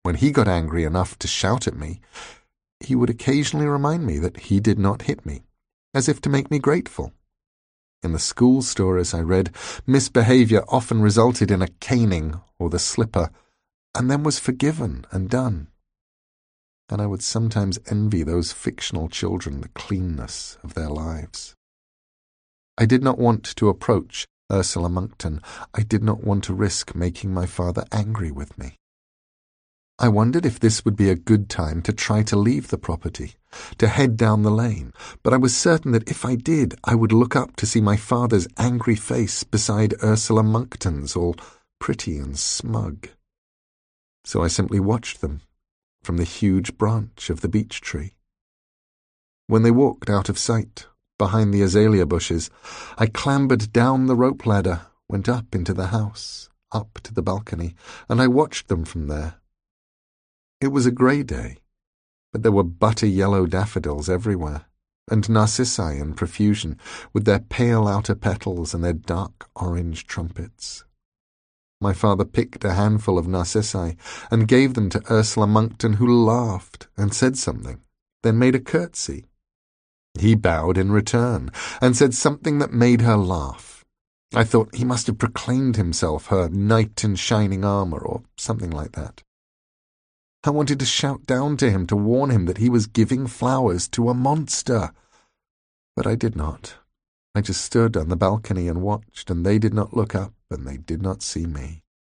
When he got angry enough to shout at me, he would occasionally remind me that he did not hit me, as if to make me grateful. In the school stories I read, misbehavior often resulted in a caning or the slipper, and then was forgiven and done. And I would sometimes envy those fictional children the cleanness of their lives. I did not want to approach Ursula Monckton. I did not want to risk making my father angry with me. I wondered if this would be a good time to try to leave the property, to head down the lane, but I was certain that if I did, I would look up to see my father's angry face beside Ursula Monckton's, all pretty and smug. So I simply watched them from the huge branch of the beech tree. When they walked out of sight, behind the azalea bushes, I clambered down the rope ladder, went up into the house, up to the balcony, and I watched them from there. It was a grey day, but there were butter-yellow daffodils everywhere, and narcissi in profusion, with their pale outer petals and their dark orange trumpets. My father picked a handful of narcissi and gave them to Ursula Monckton, who laughed and said something, then made a curtsy. He bowed in return and said something that made her laugh. I thought he must have proclaimed himself her knight in shining armour or something like that. I wanted to shout down to him to warn him that he was giving flowers to a monster. But I did not. I just stood on the balcony and watched, and they did not look up, and they did not see me.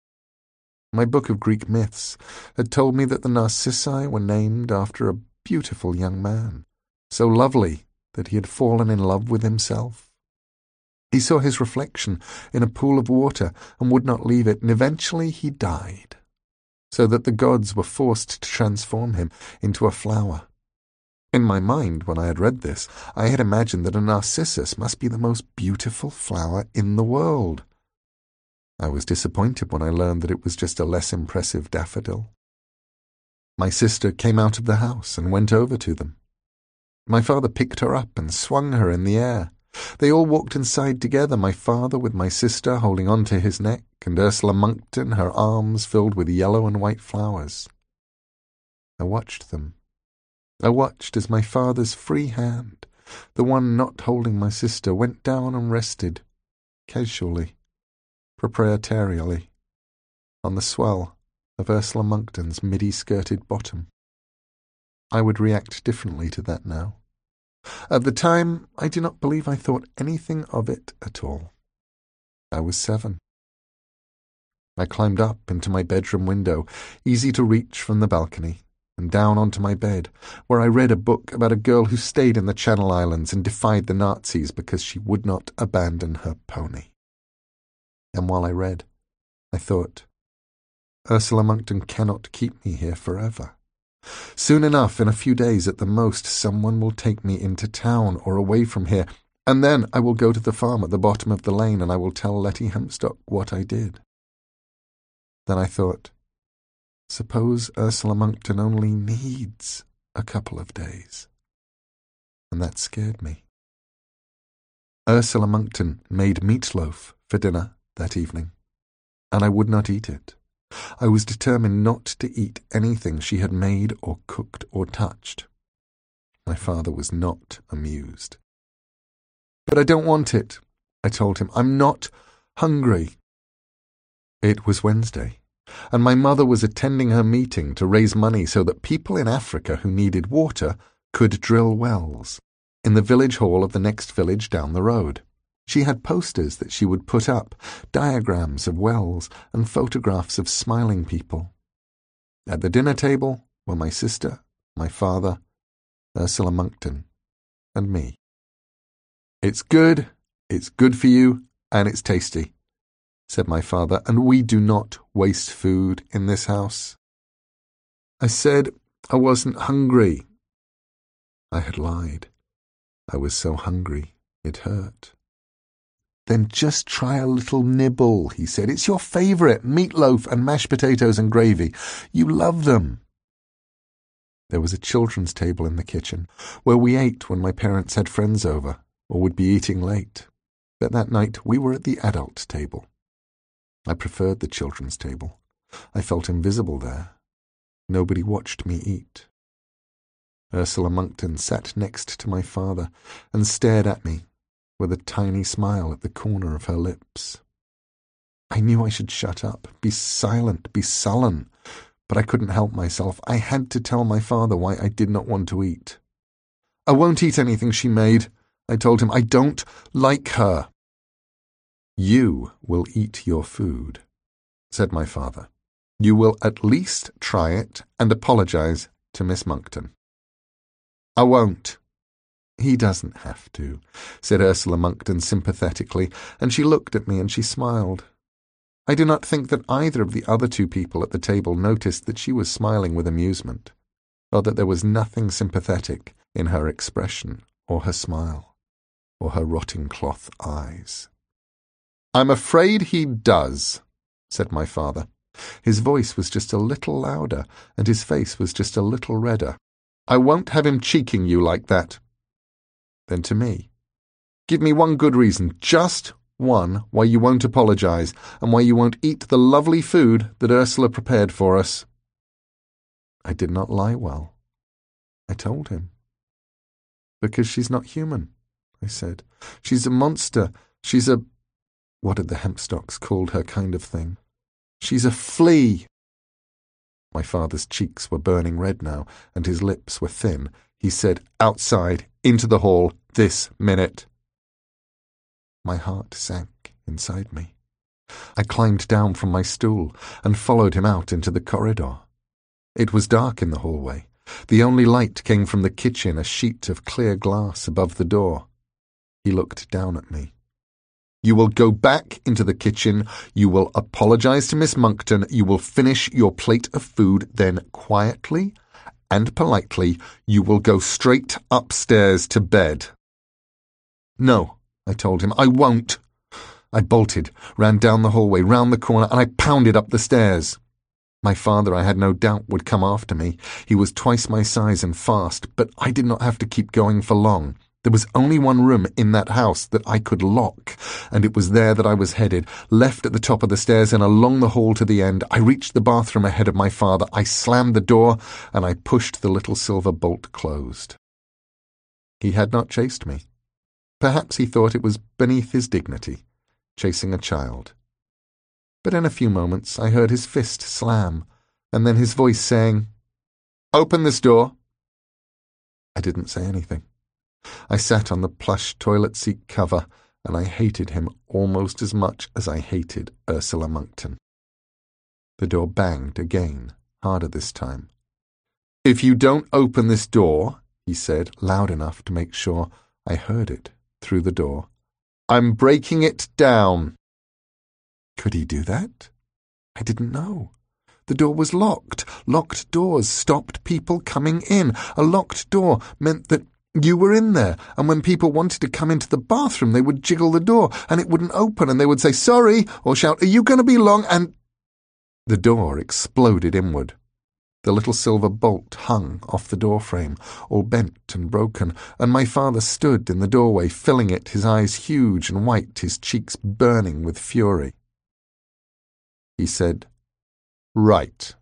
My book of Greek myths had told me that the narcissi were named after a beautiful young man, so lovely that he had fallen in love with himself. He saw his reflection in a pool of water and would not leave it, and eventually he died, so that the gods were forced to transform him into a flower. In my mind, when I had read this, I had imagined that a narcissus must be the most beautiful flower in the world. I was disappointed when I learned that it was just a less impressive daffodil. My sister came out of the house and went over to them. My father picked her up and swung her in the air. They all walked inside together, my father with my sister holding on to his neck, and Ursula Monckton, her arms filled with yellow and white flowers. I watched them. I watched as my father's free hand, the one not holding my sister, went down and rested, casually, proprietorially, on the swell of Ursula Monckton's midi-skirted bottom. I would react differently to that now. At the time, I do not believe I thought anything of it at all. I was 7. I climbed up into my bedroom window, easy to reach from the balcony, and down onto my bed, where I read a book about a girl who stayed in the Channel Islands and defied the Nazis because she would not abandon her pony. And while I read, I thought, Ursula Monckton cannot keep me here forever. Soon enough, in a few days at the most, someone will take me into town or away from here, and then I will go to the farm at the bottom of the lane and I will tell Letty Hempstock what I did. Then I thought, suppose Ursula Monckton only needs a couple of days. And that scared me. Ursula Monckton made meatloaf for dinner that evening, and I would not eat it. I was determined not to eat anything she had made or cooked or touched. My father was not amused. But I don't want it, I told him. I'm not hungry. It was Wednesday, and my mother was attending her meeting to raise money so that people in Africa who needed water could drill wells in the village hall of the next village down the road. She had posters that she would put up, diagrams of wells and photographs of smiling people. At the dinner table were my sister, my father, Ursula Monckton, and me. It's good for you, and it's tasty, said my father, and we do not waste food in this house. I said I wasn't hungry. I had lied. I was so hungry, it hurt. Then just try a little nibble, he said. It's your favourite, meatloaf and mashed potatoes and gravy. You love them. There was a children's table in the kitchen, where we ate when my parents had friends over, or would be eating late. But that night we were at the adult table. I preferred the children's table. I felt invisible there. Nobody watched me eat. Ursula Monckton sat next to my father and stared at me with a tiny smile at the corner of her lips. I knew I should shut up, be silent, be sullen, but I couldn't help myself. I had to tell my father why I did not want to eat. "I won't eat anything she made," I told him. "I don't like her." "You will eat your food," said my father. "You will at least try it and apologize to Miss Monckton." "I won't." "He doesn't have to," said Ursula Monckton sympathetically, and she looked at me and she smiled. I do not think that either of the other two people at the table noticed that she was smiling with amusement, or that there was nothing sympathetic in her expression, or her smile, or her rotting cloth eyes. "I'm afraid he does," said my father. His voice was just a little louder, and his face was just a little redder. "I won't have him cheeking you like that." Then to me, "Give me one good reason, just one, why you won't apologize, and why you won't eat the lovely food that Ursula prepared for us." I did not lie well. I told him. "Because she's not human," I said. "She's a monster. She's a—" what had the Hempstocks called her kind of thing? "She's a flea." My father's cheeks were burning red now, and his lips were thin. He said, "Outside, into the hall, this minute." My heart sank inside me. I climbed down from my stool and followed him out into the corridor. It was dark in the hallway. The only light came from the kitchen, a sheet of clear glass above the door. He looked down at me. "You will go back into the kitchen, you will apologize to Miss Monckton, you will finish your plate of food, then quietly and politely you will go straight upstairs to bed." "No," I told him, "I won't." I bolted, ran down the hallway, round the corner, and I pounded up the stairs. My father, I had no doubt, would come after me. He was twice my size and fast, but I did not have to keep going for long. There was only one room in that house that I could lock, and it was there that I was headed, left at the top of the stairs and along the hall to the end. I reached the bathroom ahead of my father. I slammed the door, and I pushed the little silver bolt closed. He had not chased me. Perhaps he thought it was beneath his dignity, chasing a child. But in a few moments I heard his fist slam, and then his voice saying, "Open this door." I didn't say anything. I sat on the plush toilet seat cover, and I hated him almost as much as I hated Ursula Monckton. The door banged again, harder this time. "If you don't open this door," he said, loud enough to make sure I heard it through the door, "I'm breaking it down." Could he do that? I didn't know. The door was locked. Locked doors stopped people coming in. A locked door meant that you were in there, and when people wanted to come into the bathroom, they would jiggle the door, and it wouldn't open, and they would say, "Sorry," or shout, "Are you going to be long?" And the door exploded inward. The little silver bolt hung off the door frame, all bent and broken, and my father stood in the doorway, filling it, his eyes huge and white, his cheeks burning with fury. He said, "Right."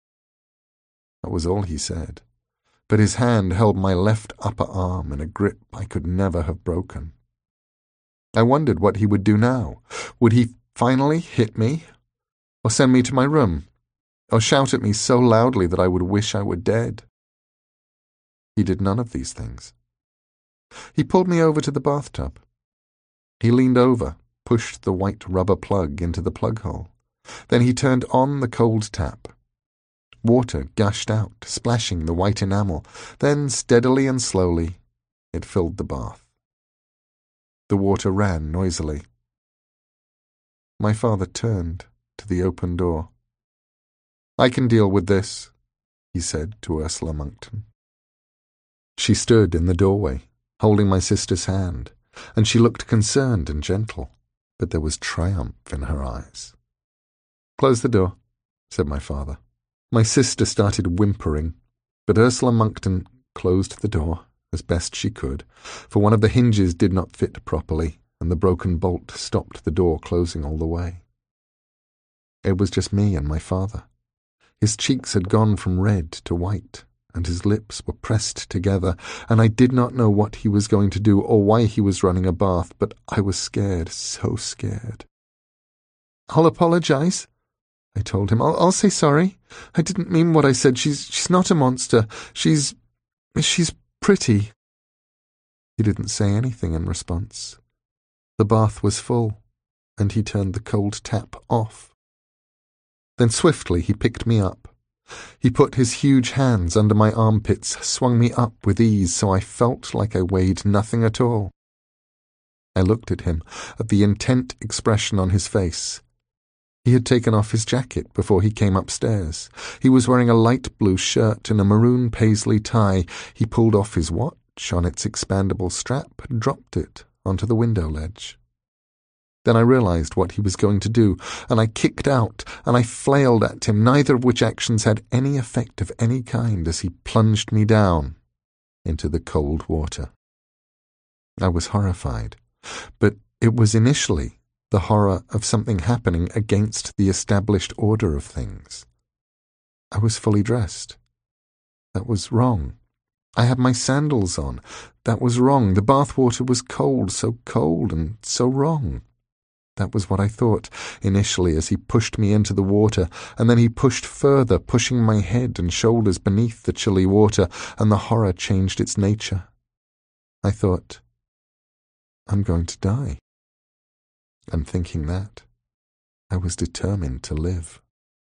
That was all he said, but his hand held my left upper arm in a grip I could never have broken. I wondered what he would do now. Would he finally hit me, or send me to my room, or shout at me so loudly that I would wish I were dead? He did none of these things. He pulled me over to the bathtub. He leaned over, pushed the white rubber plug into the plug hole. Then he turned on the cold tap. Water gushed out, splashing the white enamel. Then, steadily and slowly, it filled the bath. The water ran noisily. My father turned to the open door. "I can deal with this," he said to Ursula Monckton. She stood in the doorway, holding my sister's hand, and she looked concerned and gentle, but there was triumph in her eyes. "Close the door," said my father. My sister started whimpering, but Ursula Monckton closed the door as best she could, for one of the hinges did not fit properly, and the broken bolt stopped the door closing all the way. It was just me and my father. His cheeks had gone from red to white, and his lips were pressed together, and I did not know what he was going to do or why he was running a bath, but I was scared, so scared. "I'll apologize," I told him. I'll say sorry. I didn't mean what I said. She's not a monster. She's pretty." He didn't say anything in response. The bath was full, and he turned the cold tap off. Then swiftly he picked me up. He put his huge hands under my armpits, swung me up with ease so I felt like I weighed nothing at all. I looked at him, at the intent expression on his face. He had taken off his jacket before he came upstairs. He was wearing a light blue shirt and a maroon paisley tie. He pulled off his watch on its expandable strap and dropped it onto the window ledge. Then I realized what he was going to do, and I kicked out, and I flailed at him, neither of which actions had any effect of any kind as he plunged me down into the cold water. I was horrified, but it was initially the horror of something happening against the established order of things. I was fully dressed. That was wrong. I had my sandals on. That was wrong. The bath water was cold and so wrong. That was what I thought, initially, as he pushed me into the water, and then he pushed further, pushing my head and shoulders beneath the chilly water, and the horror changed its nature. I thought, I'm going to die. And thinking that, I was determined to live.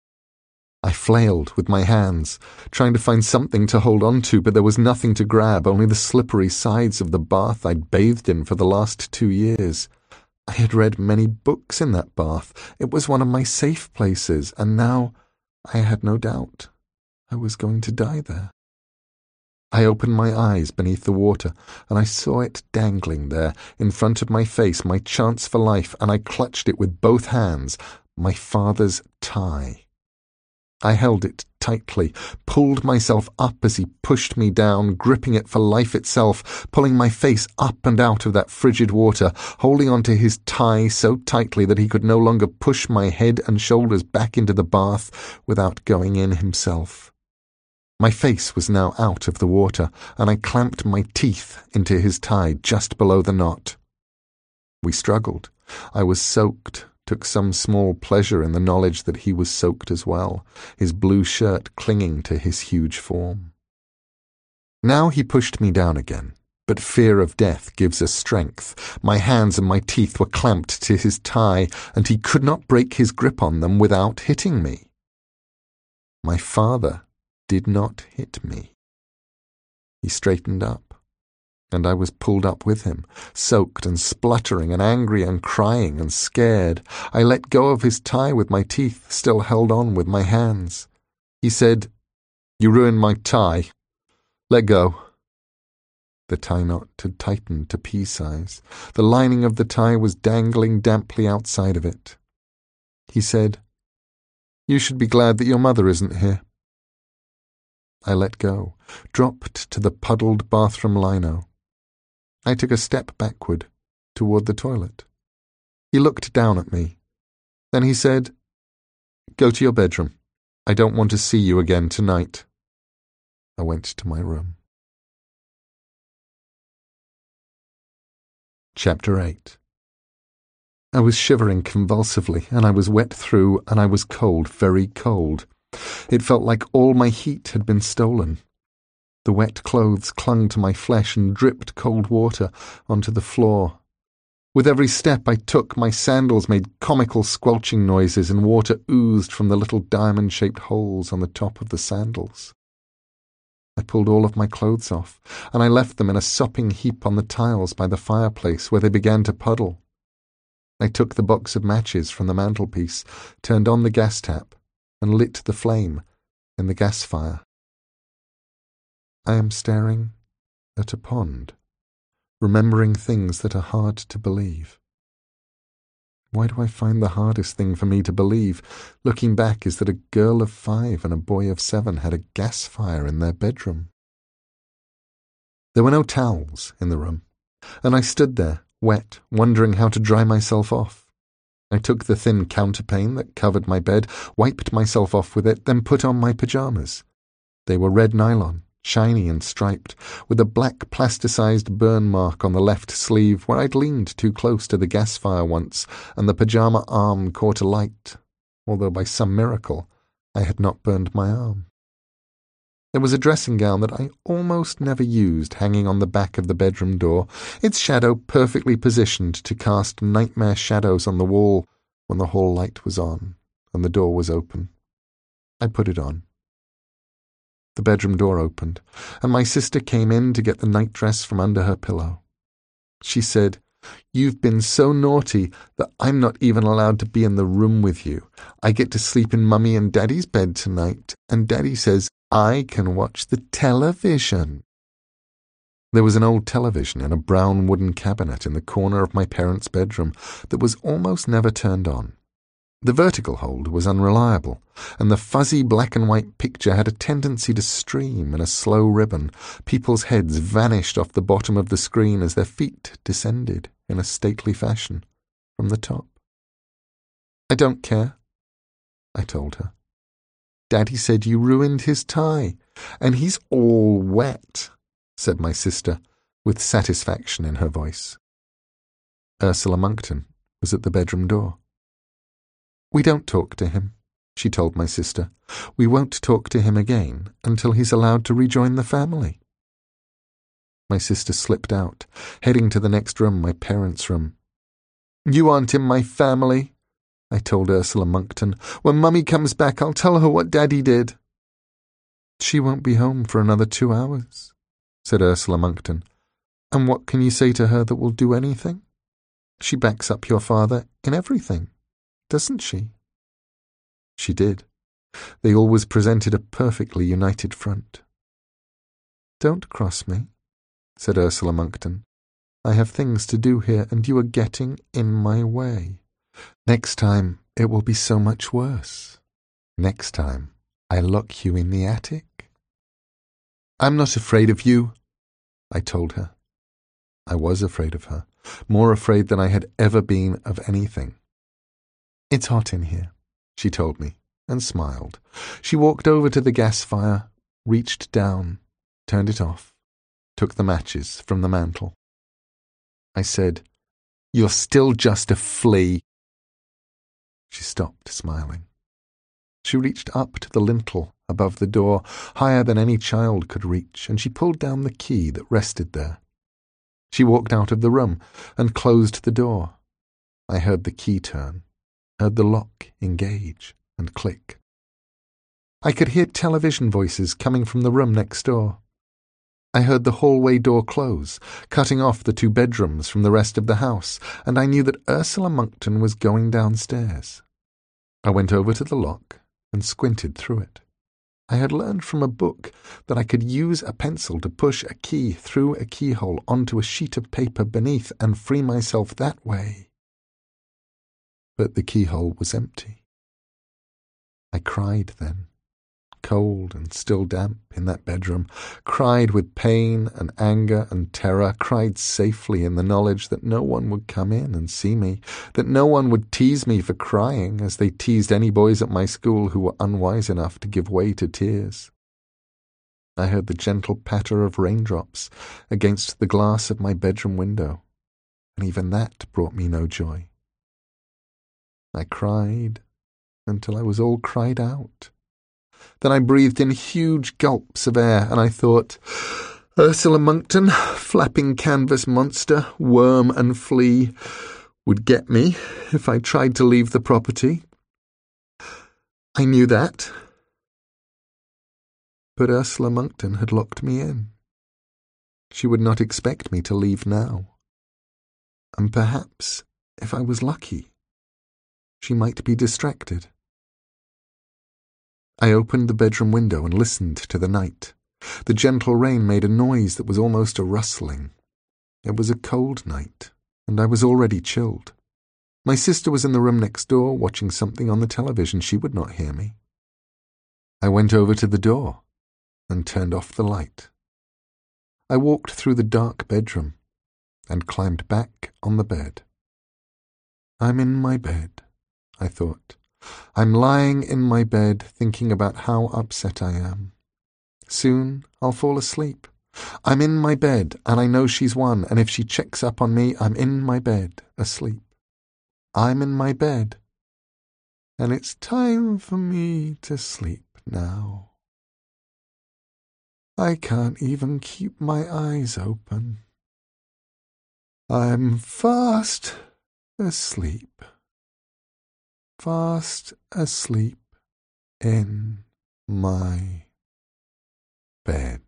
I flailed with my hands, trying to find something to hold on to, but there was nothing to grab, only the slippery sides of the bath I'd bathed in for the last 2 years. I had read many books in that bath. It was one of my safe places, and now I had no doubt I was going to die there. I opened my eyes beneath the water, and I saw it dangling there in front of my face, my chance for life, and I clutched it with both hands, my father's tie. I held it tightly, pulled myself up as he pushed me down, gripping it for life itself, pulling my face up and out of that frigid water, holding onto his tie so tightly that he could no longer push my head and shoulders back into the bath without going in himself. My face was now out of the water, and I clamped my teeth into his tie just below the knot. We struggled. I was soaked, took some small pleasure in the knowledge that he was soaked as well, his blue shirt clinging to his huge form. Now he pushed me down again, but fear of death gives us strength. My hands and my teeth were clamped to his tie, and he could not break his grip on them without hitting me. My father did not hit me. He straightened up, and I was pulled up with him, soaked and spluttering and angry and crying and scared. I let go of his tie with my teeth still held on with my hands. He said, "You ruined my tie. Let go." The tie knot had tightened to pea size. The lining of the tie was dangling damply outside of it. He said, "You should be glad that your mother isn't here." I let go, dropped to the puddled bathroom lino. I took a step backward, toward the toilet. He looked down at me. Then he said, "Go to your bedroom. I don't want to see you again tonight." I went to my room. Chapter 8. I was shivering convulsively, and I was wet through, and I was cold, very cold. It felt like all my heat had been stolen. The wet clothes clung to my flesh and dripped cold water onto the floor. With every step I took, my sandals made comical squelching noises and water oozed from the little diamond-shaped holes on the top of the sandals. I pulled all of my clothes off, and I left them in a sopping heap on the tiles by the fireplace where they began to puddle. I took the box of matches from the mantelpiece, turned on the gas tap, and lit the flame in the gas fire. I am staring at a pond, remembering things that are hard to believe. Why do I find the hardest thing for me to believe, looking back, is that a girl of 5 and a boy of 7 had a gas fire in their bedroom? There were no towels in the room, and I stood there, wet, wondering how to dry myself off. I took the thin counterpane that covered my bed, wiped myself off with it, then put on my pyjamas. They were red nylon, shiny and striped, with a black plasticized burn mark on the left sleeve where I'd leaned too close to the gas fire once, and the pyjama arm caught alight, although by some miracle I had not burned my arm. There was a dressing gown that I almost never used hanging on the back of the bedroom door, its shadow perfectly positioned to cast nightmare shadows on the wall when the hall light was on and the door was open. I put it on. The bedroom door opened, and my sister came in to get the nightdress from under her pillow. She said, "You've been so naughty that I'm not even allowed to be in the room with you. I get to sleep in Mummy and Daddy's bed tonight, and Daddy says I can watch the television." There was an old television in a brown wooden cabinet in the corner of my parents' bedroom that was almost never turned on. The vertical hold was unreliable, and the fuzzy black and white picture had a tendency to stream in a slow ribbon. People's heads vanished off the bottom of the screen as their feet descended in a stately fashion from the top. "I don't care," I told her. "Daddy said you ruined his tie, and he's all wet," said my sister, with satisfaction in her voice. Ursula Monckton was at the bedroom door. "We don't talk to him," she told my sister. "We won't talk to him again until he's allowed to rejoin the family." My sister slipped out, heading to the next room, my parents' room. "You aren't in my family," I told Ursula Monckton. "When Mummy comes back, I'll tell her what Daddy did." "She won't be home for another 2 hours," said Ursula Monckton. "And what can you say to her that will do anything? She backs up your father in everything, doesn't she?" She did. They always presented a perfectly united front. "Don't cross me," said Ursula Monckton. "I have things to do here, and you are getting in my way. Next time it will be so much worse. Next time I lock you in the attic." "I'm not afraid of you," I told her. I was afraid of her, more afraid than I had ever been of anything. "It's hot in here," she told me, and smiled. She walked over to the gas fire, reached down, turned it off, took the matches from the mantel. I said, "You're still just a flea." She stopped smiling. She reached up to the lintel above the door, higher than any child could reach, and she pulled down the key that rested there. She walked out of the room and closed the door. I heard the key turn, heard the lock engage and click. I could hear television voices coming from the room next door. I heard the hallway door close, cutting off the 2 bedrooms from the rest of the house, and I knew that Ursula Monckton was going downstairs. I went over to the lock and squinted through it. I had learned from a book that I could use a pencil to push a key through a keyhole onto a sheet of paper beneath and free myself that way. But the keyhole was empty. I cried then, cold and still damp in that bedroom, cried with pain and anger and terror, cried safely in the knowledge that no one would come in and see me, that no one would tease me for crying as they teased any boys at my school who were unwise enough to give way to tears. I heard the gentle patter of raindrops against the glass of my bedroom window, and even that brought me no joy. I cried until I was all cried out. Then I breathed in huge gulps of air, and I thought, Ursula Monckton, flapping canvas monster, worm and flea, would get me if I tried to leave the property. I knew that. But Ursula Monckton had locked me in. She would not expect me to leave now. And perhaps, if I was lucky, she might be distracted. I opened the bedroom window and listened to the night. The gentle rain made a noise that was almost a rustling. It was a cold night, and I was already chilled. My sister was in the room next door, watching something on the television. She would not hear me. I went over to the door and turned off the light. I walked through the dark bedroom and climbed back on the bed. I'm in my bed, I thought. I'm lying in my bed thinking about how upset I am. Soon I'll fall asleep. I'm in my bed, and I know she's won, and if she checks up on me, I'm in my bed, asleep. I'm in my bed, and it's time for me to sleep now. I can't even keep my eyes open. I'm fast asleep in my bed.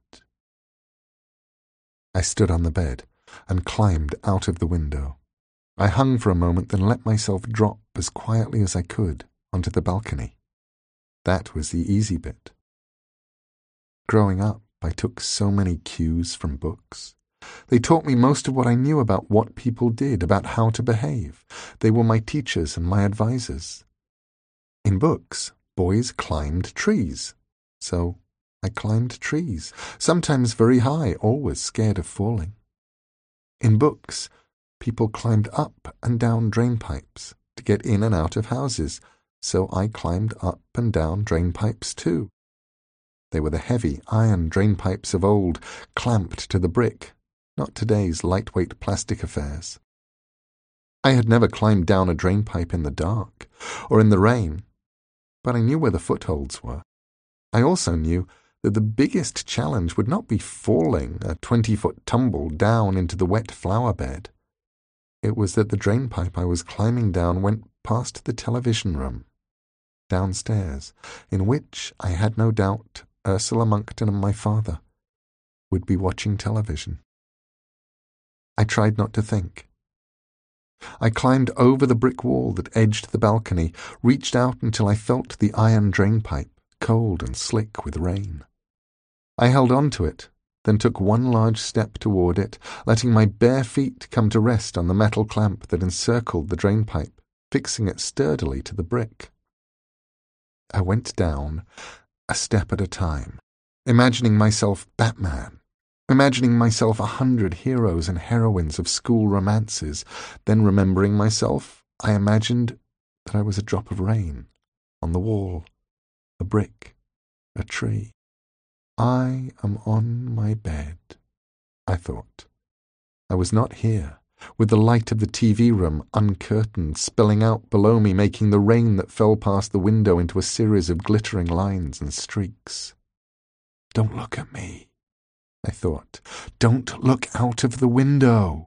I stood on the bed and climbed out of the window. I hung for a moment, then let myself drop as quietly as I could onto the balcony. That was the easy bit. Growing up, I took so many cues from books. They taught me most of what I knew about what people did, about how to behave. They were my teachers and my advisors. In books, boys climbed trees. So I climbed trees, sometimes very high, always scared of falling. In books, people climbed up and down drain pipes to get in and out of houses, so I climbed up and down drain pipes too. They were the heavy iron drain pipes of old, clamped to the brick, not today's lightweight plastic affairs. I had never climbed down a drain pipe in the dark or in the rain, but I knew where the footholds were. I also knew that the biggest challenge would not be falling a 20-foot tumble down into the wet flower bed. It was that the drain pipe I was climbing down went past the television room, downstairs, in which, I had no doubt, Ursula Monckton and my father would be watching television. I tried not to think. I climbed over the brick wall that edged the balcony, reached out until I felt the iron drain pipe, cold and slick with rain. I held on to it, then took one large step toward it, letting my bare feet come to rest on the metal clamp that encircled the drain pipe, fixing it sturdily to the brick. I went down, a step at a time, imagining myself Batman, imagining myself 100 heroes and heroines of school romances. Then remembering myself, I imagined that I was a drop of rain on the wall, a brick, a tree. I am on my bed, I thought. I was not here, with the light of the TV room uncurtained, spilling out below me, making the rain that fell past the window into a series of glittering lines and streaks. Don't look at me, I thought. Don't look out of the window.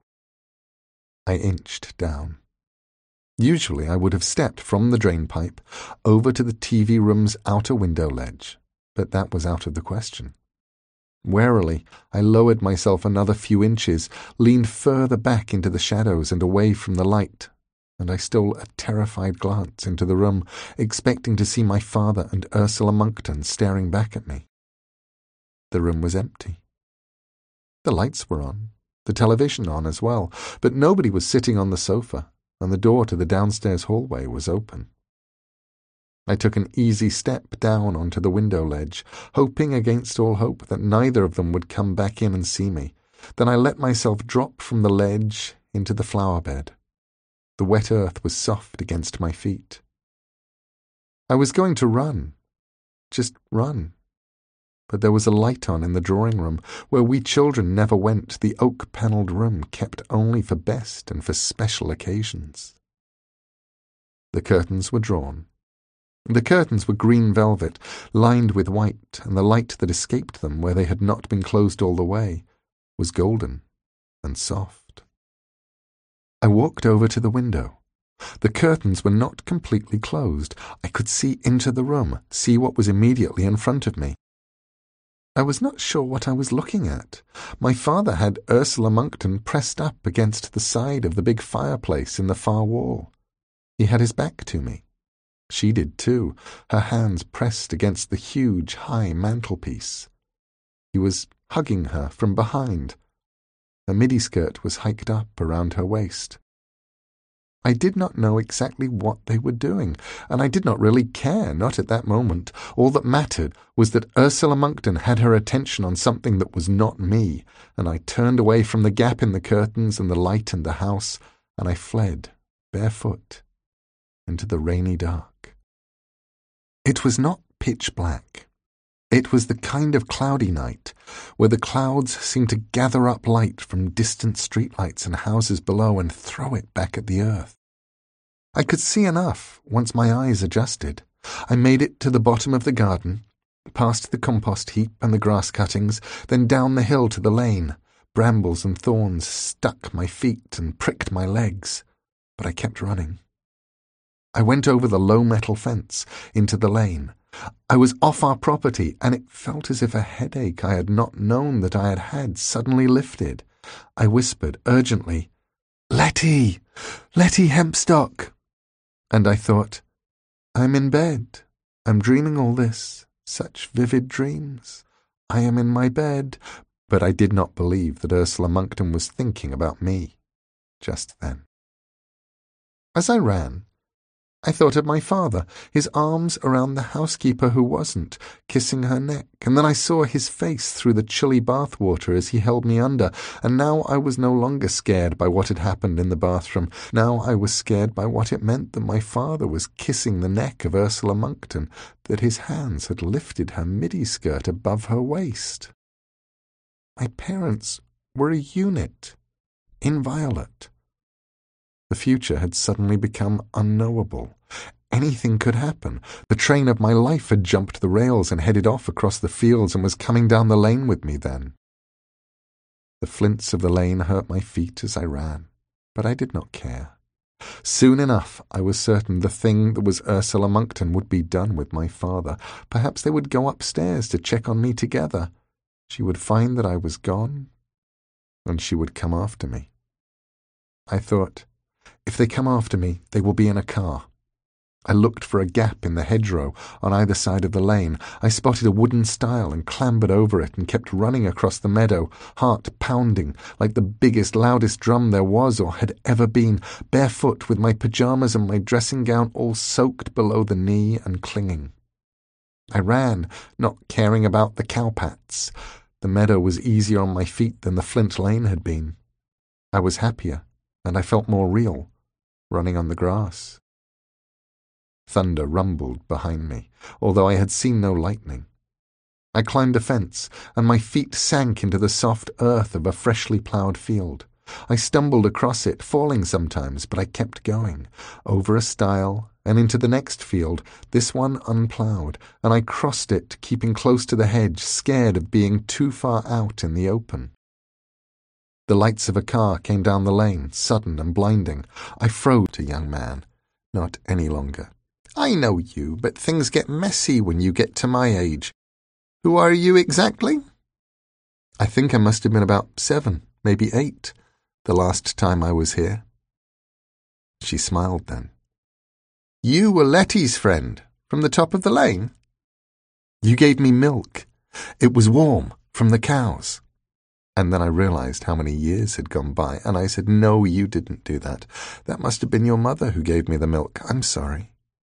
I inched down. Usually I would have stepped from the drain pipe over to the TV room's outer window ledge, but that was out of the question. Warily, I lowered myself another few inches, leaned further back into the shadows and away from the light, and I stole a terrified glance into the room, expecting to see my father and Ursula Monckton staring back at me. The room was empty. The lights were on, the television on as well, but nobody was sitting on the sofa, and the door to the downstairs hallway was open. I took an easy step down onto the window ledge, hoping against all hope that neither of them would come back in and see me. Then I let myself drop from the ledge into the flower bed. The wet earth was soft against my feet. I was going to run, just run. But there was a light on in the drawing room, where we children never went, the oak-panelled room kept only for best and for special occasions. The curtains were drawn. The curtains were green velvet, lined with white, and the light that escaped them where they had not been closed all the way was golden and soft. I walked over to the window. The curtains were not completely closed. I could see into the room, see what was immediately in front of me. I was not sure what I was looking at. My father had Ursula Monckton pressed up against the side of the big fireplace in the far wall. He had his back to me. She did too, her hands pressed against the huge, high mantelpiece. He was hugging her from behind. Her midi-skirt was hiked up around her waist. I did not know exactly what they were doing, and I did not really care, not at that moment. All that mattered was that Ursula Monckton had her attention on something that was not me, and I turned away from the gap in the curtains and the light and the house, and I fled barefoot, into the rainy dark. It was not pitch black. It was the kind of cloudy night where the clouds seemed to gather up light from distant streetlights and houses below and throw it back at the earth. I could see enough once my eyes adjusted. I made it to the bottom of the garden, past the compost heap and the grass cuttings, then down the hill to the lane. Brambles and thorns stuck my feet and pricked my legs, but I kept running. I went over the low metal fence into the lane. I was off our property, and it felt as if a headache I had not known that I had had suddenly lifted. I whispered urgently, "Letty! Letty Hempstock!" And I thought, I'm in bed. I'm dreaming all this. Such vivid dreams. I am in my bed. But I did not believe that Ursula Monckton was thinking about me just then. As I ran, I thought of my father, his arms around the housekeeper who wasn't, kissing her neck, and then I saw his face through the chilly bath water as he held me under, and now I was no longer scared by what had happened in the bathroom. Now I was scared by what it meant that my father was kissing the neck of Ursula Monckton, that his hands had lifted her midi-skirt above her waist. My parents were a unit, inviolate. The future had suddenly become unknowable. Anything could happen. The train of my life had jumped the rails and headed off across the fields and was coming down the lane with me then. The flints of the lane hurt my feet as I ran, but I did not care. Soon enough, I was certain the thing that was Ursula Monckton would be done with my father. Perhaps they would go upstairs to check on me together. She would find that I was gone, and she would come after me. I thought, if they come after me, they will be in a car. I looked for a gap in the hedgerow on either side of the lane. I spotted a wooden stile and clambered over it and kept running across the meadow, heart pounding like the biggest, loudest drum there was or had ever been, barefoot with my pyjamas and my dressing gown all soaked below the knee and clinging. I ran, not caring about the cowpats. The meadow was easier on my feet than the Flint Lane had been. I was happier, and I felt more real, running on the grass. Thunder rumbled behind me, although I had seen no lightning. I climbed a fence, and my feet sank into the soft earth of a freshly ploughed field. I stumbled across it, falling sometimes, but I kept going, over a stile and into the next field, this one unploughed, and I crossed it, keeping close to the hedge, scared of being too far out in the open. The lights of a car came down the lane, sudden and blinding. I froze a young man. Not any longer. I know you, but things get messy when you get to my age. Who are you exactly? I think I must have been about 7, maybe 8, the last time I was here. She smiled then. You were Letty's friend, from the top of the lane? You gave me milk. It was warm, from the cows. And then I realized how many years had gone by, and I said, No, you didn't do that. That must have been your mother who gave me the milk. I'm sorry.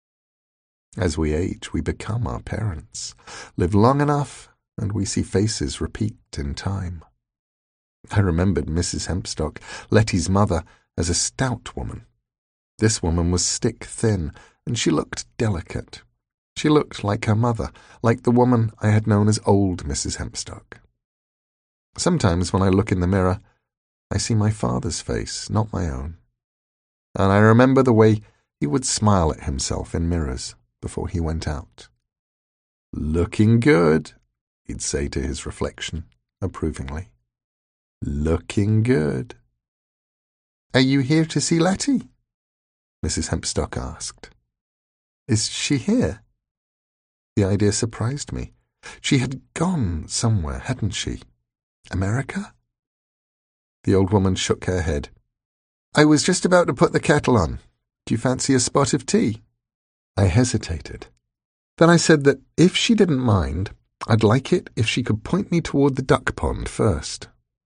As we age, we become our parents, live long enough, and we see faces repeat in time. I remembered Mrs. Hempstock, Letty's mother, as a stout woman. This woman was stick-thin, and she looked delicate. She looked like her mother, like the woman I had known as old Mrs. Hempstock. Sometimes when I look in the mirror, I see my father's face, not my own. And I remember the way he would smile at himself in mirrors before he went out. Looking good, he'd say to his reflection, approvingly. Looking good. Are you here to see Letty? Mrs. Hempstock asked. Is she here? The idea surprised me. She had gone somewhere, hadn't she? America? The old woman shook her head. I was just about to put the kettle on. Do you fancy a spot of tea? I hesitated. Then I said that if she didn't mind, I'd like it if she could point me toward the duck pond first.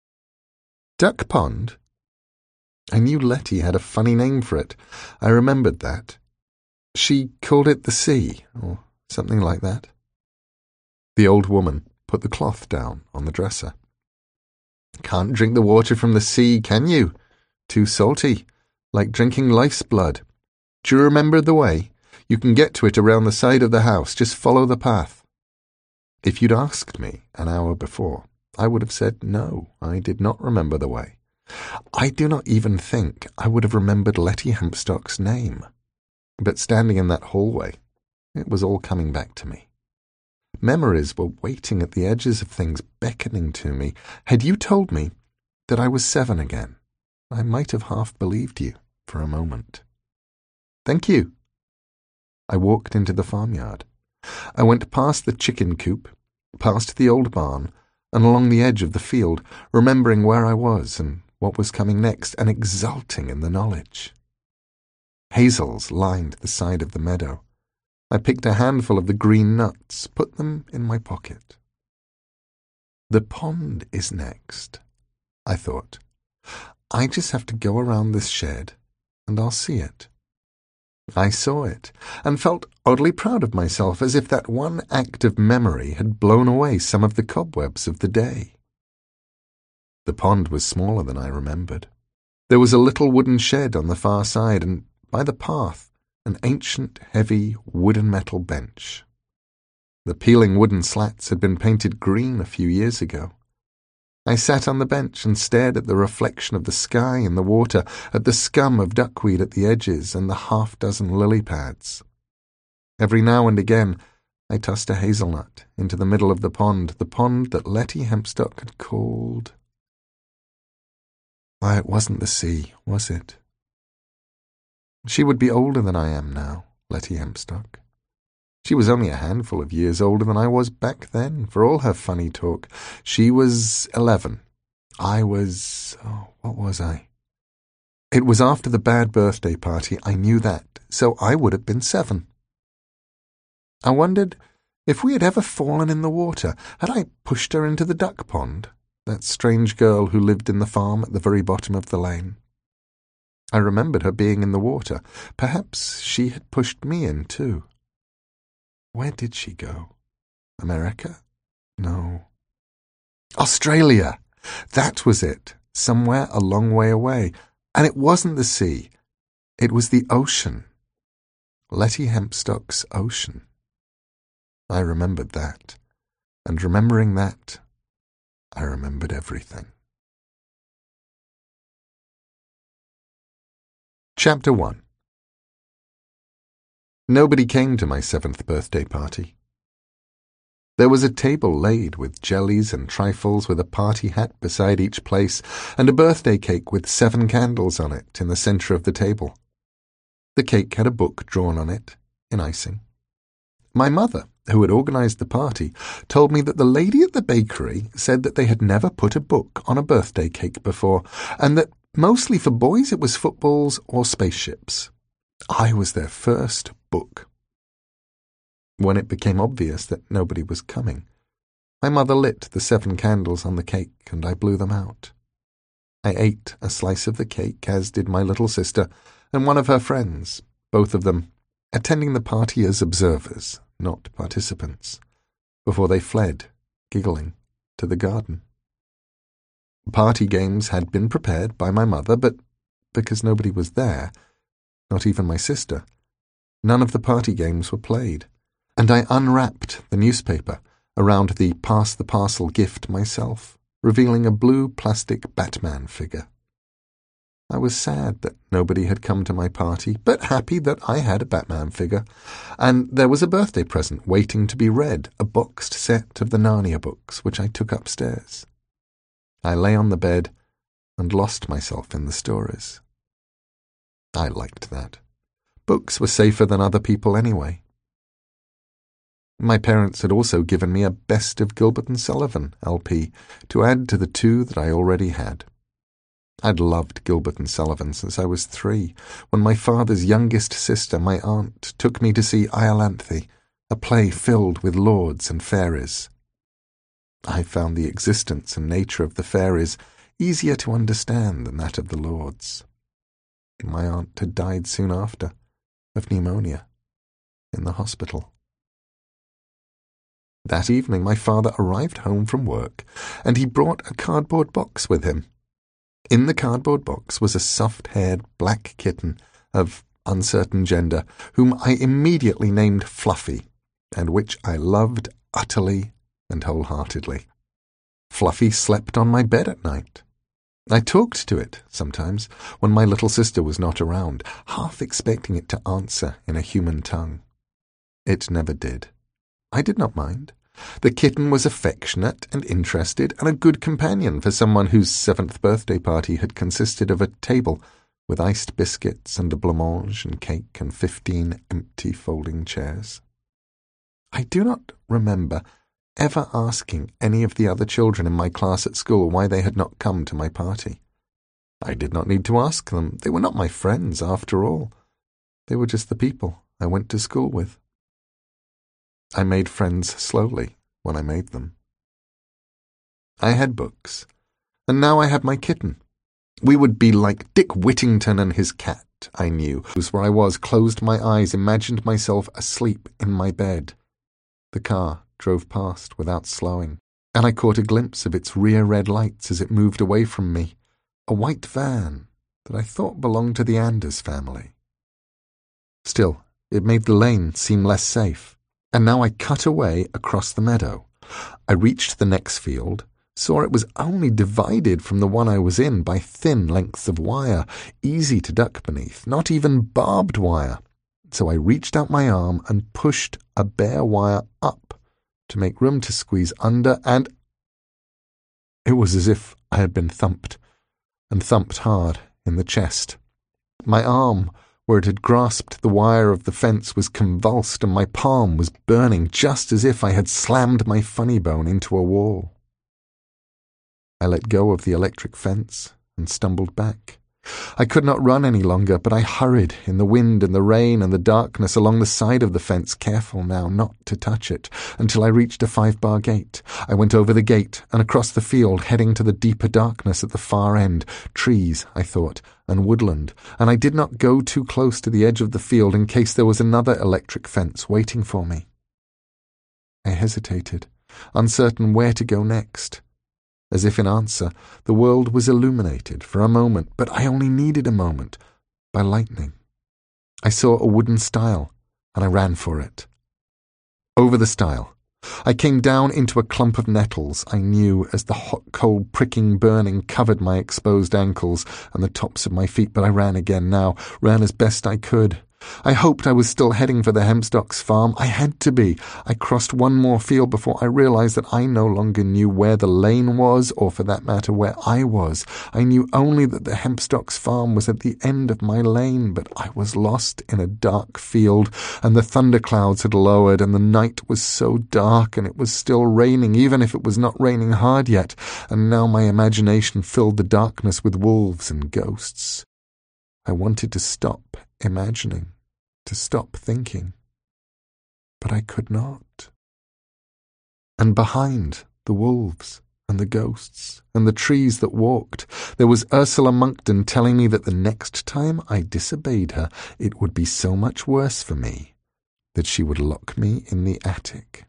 Duck pond? I knew Letty had a funny name for it. I remembered that. She called it the sea, or something like that. The old woman put the cloth down on the dresser. Can't drink the water from the sea, can you? Too salty. like drinking life's blood. Do you remember the way? You can get to it around the side of the house. Just follow the path. If you'd asked me an hour before, I would have said no, I did not remember the way. I do not even think I would have remembered Letty Hempstock's name. But standing in that hallway, it was all coming back to me. Memories were waiting at the edges of things, beckoning to me. Had you told me that I was 7 again, I might have half believed you for a moment. Thank you. I walked into the farmyard. I went past the chicken coop, past the old barn, and along the edge of the field, remembering where I was and what was coming next, and exulting in the knowledge. Hazels lined the side of the meadow. I picked a handful of the green nuts, put them in my pocket. The pond is next, I thought. I just have to go around this shed, and I'll see it. I saw it, and felt oddly proud of myself, as if that one act of memory had blown away some of the cobwebs of the day. The pond was smaller than I remembered. There was a little wooden shed on the far side, and by the path, an ancient, heavy, wood-and-metal bench. The peeling wooden slats had been painted green a few years ago. I sat on the bench and stared at the reflection of the sky in the water, at the scum of duckweed at the edges and the half-dozen lily pads. Every now and again, I tossed a hazelnut into the middle of the pond that Letty Hempstock had called... Why, it wasn't the sea, was it? She would be older than I am now, Letty Hempstock. She was only a handful of years older than I was back then, for all her funny talk. She was 11. I was... what was I? It was after the bad birthday party, I knew that, so I would have been 7. I wondered if we had ever fallen in the water. Had I pushed her into the duck pond, that strange girl who lived in the farm at the very bottom of the lane? I remembered her being in the water. Perhaps she had pushed me in, too. Where did she go? America? No. Australia! That was it. Somewhere a long way away. And it wasn't the sea. It was the ocean. Letty Hempstock's ocean. I remembered that. And remembering that, I remembered everything. Chapter 1. Nobody came to my 7th birthday party. There was a table laid with jellies and trifles, with a party hat beside each place, and a birthday cake with 7 candles on it in the centre of the table. The cake had a book drawn on it, in icing. My mother, who had organised the party, told me that the lady at the bakery said that they had never put a book on a birthday cake before, and that mostly for boys it was footballs or spaceships. I was their first book. When it became obvious that nobody was coming, my mother lit the 7 candles on the cake and I blew them out. I ate a slice of the cake, as did my little sister and one of her friends, both of them attending the party as observers, not participants, before they fled, giggling, to the garden. Party games had been prepared by my mother, but because nobody was there, not even my sister, none of the party games were played, and I unwrapped the newspaper around the Pass the Parcel gift myself, revealing a blue plastic Batman figure. I was sad that nobody had come to my party, but happy that I had a Batman figure, and there was a birthday present waiting to be read, a boxed set of the Narnia books, which I took upstairs. I lay on the bed and lost myself in the stories. I liked that. Books were safer than other people anyway. My parents had also given me a Best of Gilbert and Sullivan LP to add to the 2 that I already had. I'd loved Gilbert and Sullivan since I was 3, when my father's youngest sister, my aunt, took me to see Iolanthe, a play filled with lords and fairies. I found the existence and nature of the fairies easier to understand than that of the lords. My aunt had died soon after, of pneumonia, in the hospital. That evening my father arrived home from work, and he brought a cardboard box with him. In the cardboard box was a soft-haired black kitten of uncertain gender, whom I immediately named Fluffy, and which I loved utterly and wholeheartedly. Fluffy slept on my bed at night. I talked to it sometimes when my little sister was not around, half expecting it to answer in a human tongue. It never did. I did not mind. The kitten was affectionate and interested, and a good companion for someone whose 7th birthday party had consisted of a table with iced biscuits and a blancmange and cake and 15 empty folding chairs. I do not remember ever asking any of the other children in my class at school why they had not come to my party. I did not need to ask them. They were not my friends, after all. They were just the people I went to school with. I made friends slowly when I made them. I had books, and now I had my kitten. We would be like Dick Whittington and his cat, I knew, where I was, closed my eyes, imagined myself asleep in my bed. The car drove past without slowing, and I caught a glimpse of its rear red lights as it moved away from me, a white van that I thought belonged to the Anders family. Still, it made the lane seem less safe, and now I cut away across the meadow. I reached the next field, saw it was only divided from the one I was in by thin lengths of wire, easy to duck beneath, not even barbed wire. So I reached out my arm and pushed a bare wire up to make room to squeeze under, and it was as if I had been thumped, and thumped hard, in the chest. My arm, where it had grasped the wire of the fence, was convulsed, and my palm was burning, just as if I had slammed my funny bone into a wall. I let go of the electric fence and stumbled back. I could not run any longer, but I hurried in the wind and the rain and the darkness along the side of the fence, careful now not to touch it, until I reached a 5-bar gate. I went over the gate and across the field, heading to the deeper darkness at the far end. Trees, I thought, and woodland, and I did not go too close to the edge of the field in case there was another electric fence waiting for me. I hesitated, uncertain where to go next. As if in answer, the world was illuminated for a moment, but I only needed a moment, by lightning. I saw a wooden stile, and I ran for it. Over the stile, I came down into a clump of nettles I knew as the hot, cold, pricking, burning covered my exposed ankles and the tops of my feet, but I ran again now, ran as best I could. I hoped I was still heading for the Hempstocks farm. I had to be. I crossed one more field before I realized that I no longer knew where the lane was, or for that matter where I was. I knew only that the Hempstocks farm was at the end of my lane, but I was lost in a dark field, and the thunderclouds had lowered, and the night was so dark, and it was still raining, even if it was not raining hard yet, and now my imagination filled the darkness with wolves and ghosts. I wanted to stop imagining, to stop thinking, but I could not. And behind the wolves and the ghosts and the trees that walked, there was Ursula Monckton telling me that the next time I disobeyed her, it would be so much worse for me that she would lock me in the attic.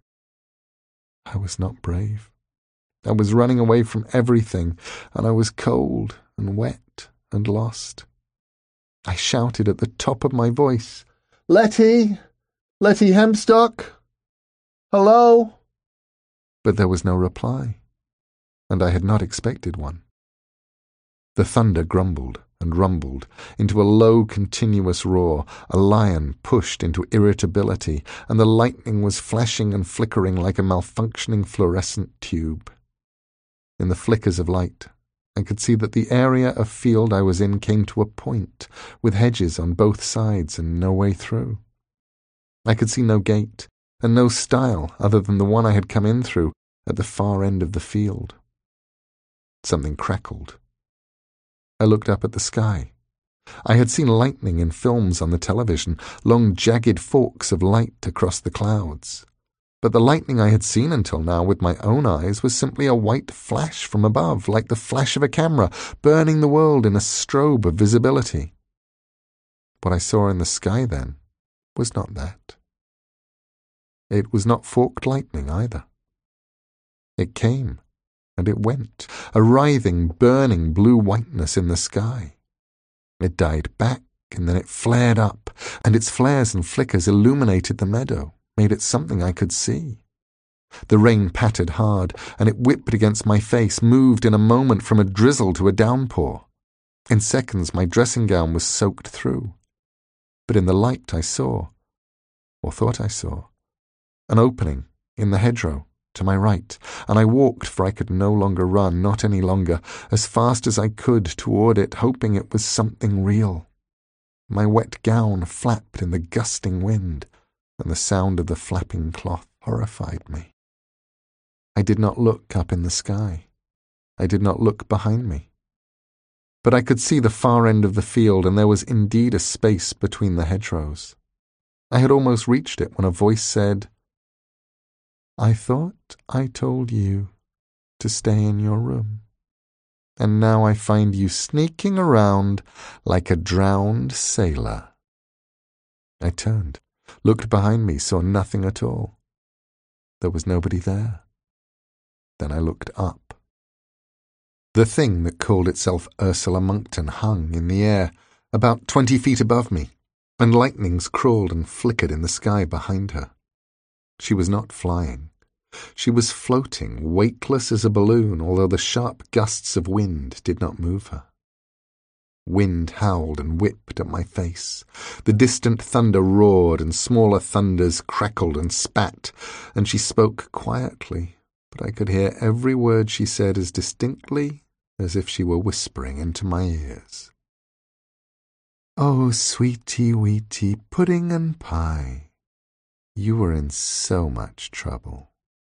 I was not brave. I was running away from everything, and I was cold and wet and lost. I shouted at the top of my voice, "Letty! Letty Hempstock! Hello?" But there was no reply, and I had not expected one. The thunder grumbled and rumbled into a low, continuous roar, a lion pushed into irritability, and the lightning was flashing and flickering like a malfunctioning fluorescent tube. In the flickers of light, I could see that the area of field I was in came to a point, with hedges on both sides and no way through. I could see no gate, and no stile other than the one I had come in through at the far end of the field. Something crackled. I looked up at the sky. I had seen lightning in films on the television, long jagged forks of light across the clouds. But the lightning I had seen until now with my own eyes was simply a white flash from above, like the flash of a camera, burning the world in a strobe of visibility. What I saw in the sky then was not that. It was not forked lightning either. It came and it went, a writhing, burning blue whiteness in the sky. It died back, and then it flared up, and its flares and flickers illuminated the meadow, made it something I could see. The rain pattered hard, and it whipped against my face, moved in a moment from a drizzle to a downpour. In seconds my dressing gown was soaked through. But in the light I saw, or thought I saw, an opening in the hedgerow to my right, and I walked, for I could no longer run, not any longer, as fast as I could toward it, hoping it was something real. My wet gown flapped in the gusting wind, and the sound of the flapping cloth horrified me. I did not look up in the sky. I did not look behind me. But I could see the far end of the field, and there was indeed a space between the hedgerows. I had almost reached it when a voice said, "I thought I told you to stay in your room, and now I find you sneaking around like a drowned sailor." I turned, looked behind me, saw nothing at all. There was nobody there. Then I looked up. The thing that called itself Ursula Monckton hung in the air, about 20 feet above me, and lightnings crawled and flickered in the sky behind her. She was not flying. She was floating, weightless as a balloon, although the sharp gusts of wind did not move her. Wind howled and whipped at my face. The distant thunder roared, and smaller thunders crackled and spat, and she spoke quietly, but I could hear every word she said as distinctly as if she were whispering into my ears. "Oh, sweetie, weetie, pudding and pie, you were in so much trouble."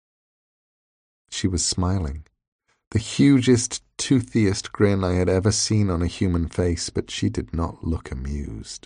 She was smiling, the hugest, toothiest grin I had ever seen on a human face, but she did not look amused.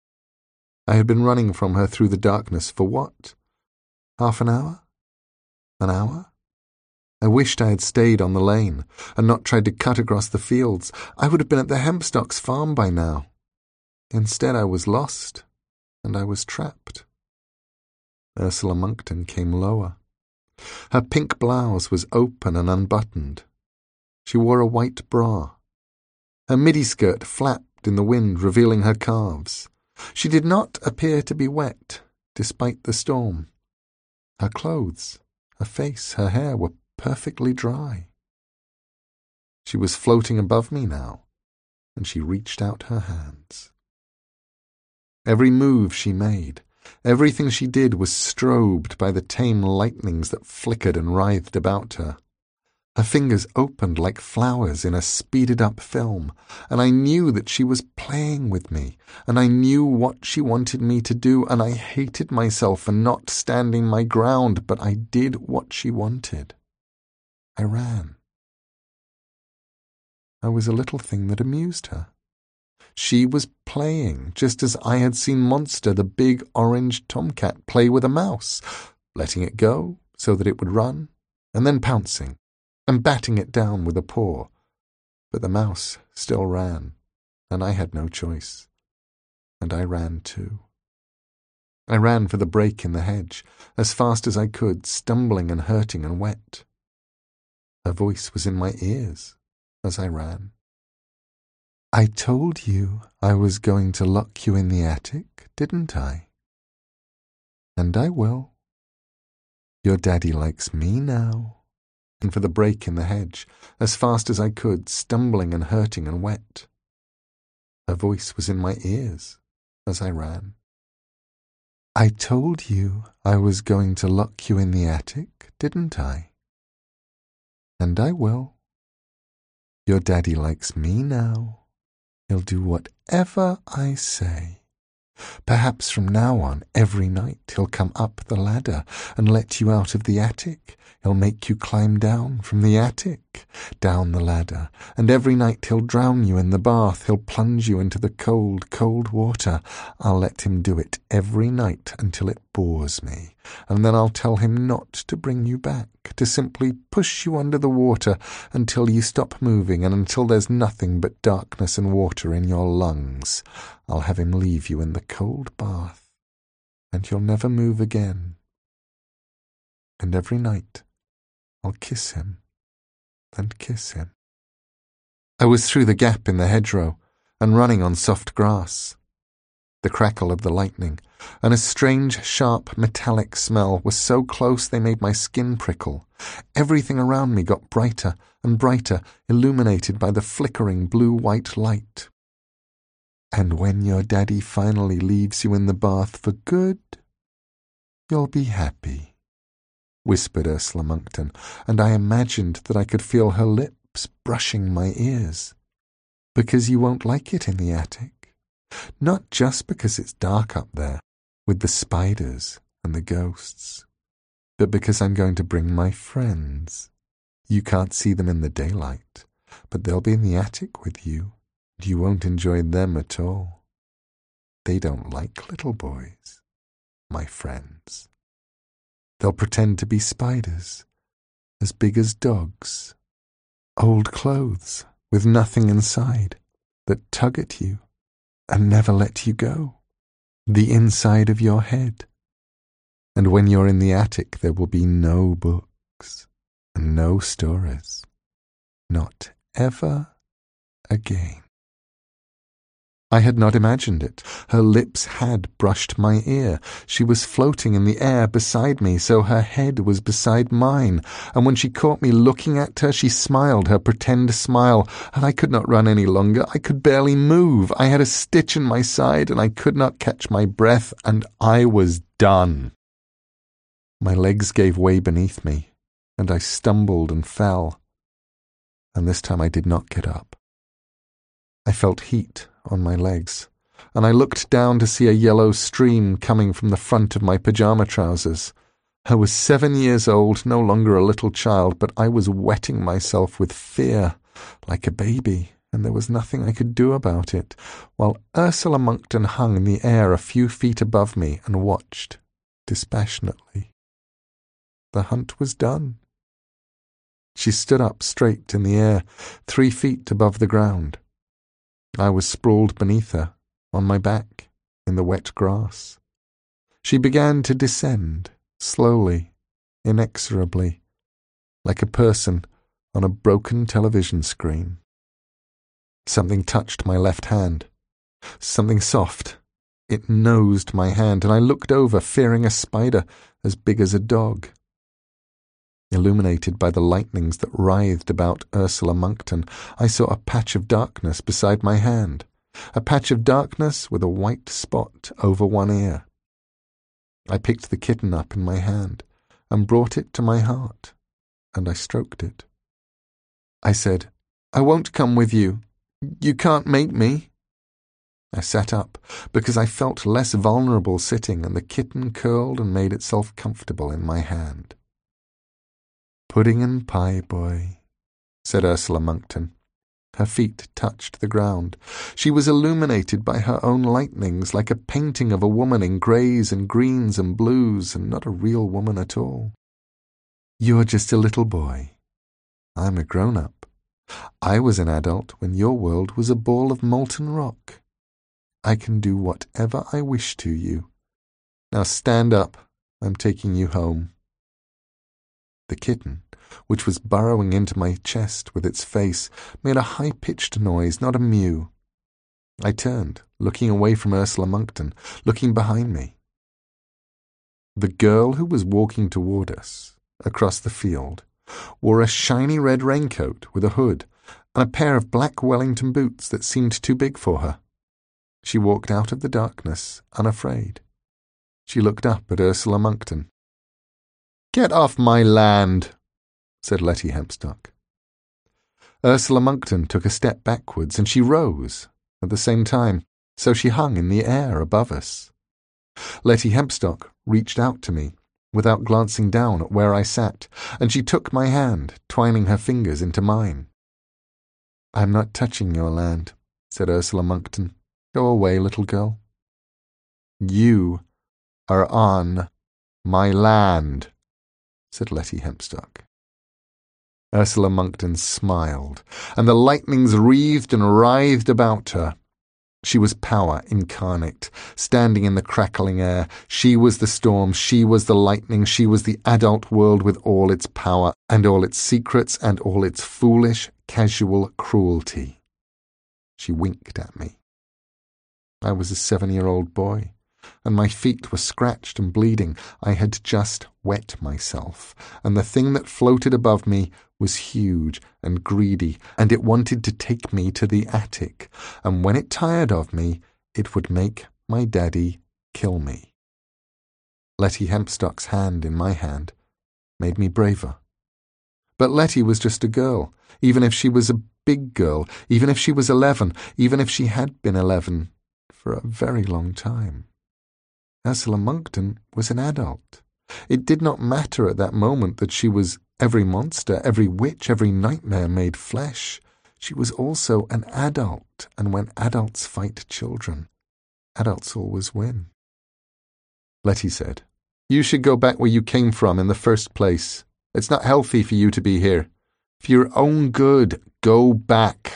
I had been running from her through the darkness for what? Half an hour? An hour? I wished I had stayed on the lane and not tried to cut across the fields. I would have been at the Hempstocks farm by now. Instead, I was lost, and I was trapped. Ursula Monckton came lower. Her pink blouse was open and unbuttoned. She wore a white bra. Her midi-skirt flapped in the wind, revealing her calves. She did not appear to be wet, despite the storm. Her clothes, her face, her hair were perfectly dry. She was floating above me now, and she reached out her hands. Every move she made, everything she did was strobed by the tame lightnings that flickered and writhed about her. Her fingers opened like flowers in a speeded-up film, and I knew that she was playing with me, and I knew what she wanted me to do, and I hated myself for not standing my ground, but I did what she wanted. I ran. I was a little thing that amused her. She was playing, just as I had seen Monster, the big orange tomcat, play with a mouse, letting it go so that it would run, and then pouncing, and batting it down with a paw. But the mouse still ran, and I had no choice. And I ran too. I ran for the break in the hedge, as fast as I could, stumbling and hurting and wet. Her voice was in my ears as I ran. "I told you I was going to lock you in the attic, didn't I? And I will. Your daddy likes me now." And for the break in the hedge, as fast as I could, stumbling and hurting and wet. Her voice was in my ears as I ran. "I told you I was going to lock you in the attic, didn't I? And I will. Your daddy likes me now. He'll do whatever I say. Perhaps from now on, every night, he'll come up the ladder and let you out of the attic. He'll make you climb down from the attic, down the ladder, and every night he'll drown you in the bath. He'll plunge you into the cold, cold water. I'll let him do it every night until it bores me, and then I'll tell him not to bring you back, to simply push you under the water until you stop moving and until there's nothing but darkness and water in your lungs. I'll have him leave you in the cold bath, and you'll never move again. And every night I'll kiss him and kiss him. I was through the gap in the hedgerow and running on soft grass. The crackle of the lightning and a strange, sharp, metallic smell were so close they made my skin prickle. Everything around me got brighter and brighter, illuminated by the flickering blue-white light. And when your daddy finally leaves you in the bath for good, you'll be happy, whispered Ursula Monckton, and I imagined that I could feel her lips brushing my ears. Because you won't like it in the attic. Not just because it's dark up there, with the spiders and the ghosts, but because I'm going to bring my friends. You can't see them in the daylight, but they'll be in the attic with you, and you won't enjoy them at all. They don't like little boys, my friends. They'll pretend to be spiders, as big as dogs, old clothes with nothing inside, that tug at you and never let you go, the inside of your head. And when you're in the attic, there will be no books and no stories, not ever again. I had not imagined it. Her lips had brushed my ear. She was floating in the air beside me, so her head was beside mine. And when she caught me looking at her, she smiled her pretend smile, and I could not run any longer. I could barely move. I had a stitch in my side, and I could not catch my breath, and I was done. My legs gave way beneath me, and I stumbled and fell. And this time I did not get up. I felt heat on my legs, and I looked down to see a yellow stream coming from the front of my pyjama trousers. I was 7 years old, no longer a little child, but I was wetting myself with fear, like a baby, and there was nothing I could do about it, while Ursula Monckton hung in the air a few feet above me and watched, dispassionately. The hunt was done. She stood up straight in the air, 3 feet above the ground. I was sprawled beneath her, on my back, in the wet grass. She began to descend, slowly, inexorably, like a person on a broken television screen. Something touched my left hand. Something soft. It nosed my hand, and I looked over, fearing a spider as big as a dog. Illuminated by the lightnings that writhed about Ursula Monckton, I saw a patch of darkness beside my hand, a patch of darkness with a white spot over one ear. I picked the kitten up in my hand and brought it to my heart, and I stroked it. I said, "I won't come with you. You can't make me." I sat up, because I felt less vulnerable sitting, and the kitten curled and made itself comfortable in my hand. "Pudding and pie, boy," said Ursula Monckton. Her feet touched the ground. She was illuminated by her own lightnings, like a painting of a woman in greys and greens and blues, and not a real woman at all. "You're just a little boy. I'm a grown-up. I was an adult when your world was a ball of molten rock. I can do whatever I wish to you. Now stand up. I'm taking you home." The kitten, which was burrowing into my chest with its face, made a high-pitched noise, not a mew. I turned, looking away from Ursula Monckton, looking behind me. The girl who was walking toward us, across the field, wore a shiny red raincoat with a hood and a pair of black Wellington boots that seemed too big for her. She walked out of the darkness, unafraid. She looked up at Ursula Monckton. "Get off my land," said Letty Hempstock. Ursula Monckton took a step backwards, and she rose at the same time, so she hung in the air above us. Letty Hempstock reached out to me, without glancing down at where I sat, and she took my hand, twining her fingers into mine. "I'm not touching your land," said Ursula Monckton. "Go away, little girl." "You are on my land," said Letty Hempstock. Ursula Monckton smiled, and the lightnings wreathed and writhed about her. She was power incarnate, standing in the crackling air. She was the storm, she was the lightning, she was the adult world with all its power and all its secrets and all its foolish, casual cruelty. She winked at me. I was a 7-year-old boy, and my feet were scratched and bleeding. I had just wet myself, and the thing that floated above me was huge and greedy, and it wanted to take me to the attic, and when it tired of me, it would make my daddy kill me. Letty Hempstock's hand in my hand made me braver. But Letty was just a girl, even if she was a big girl, even if she was 11, even if she had been 11 for a very long time. Ursula Monckton was an adult. It did not matter at that moment that she was every monster, every witch, every nightmare made flesh. She was also an adult, and when adults fight children, adults always win. Letty said, "You should go back where you came from in the first place. It's not healthy for you to be here. For your own good, go back."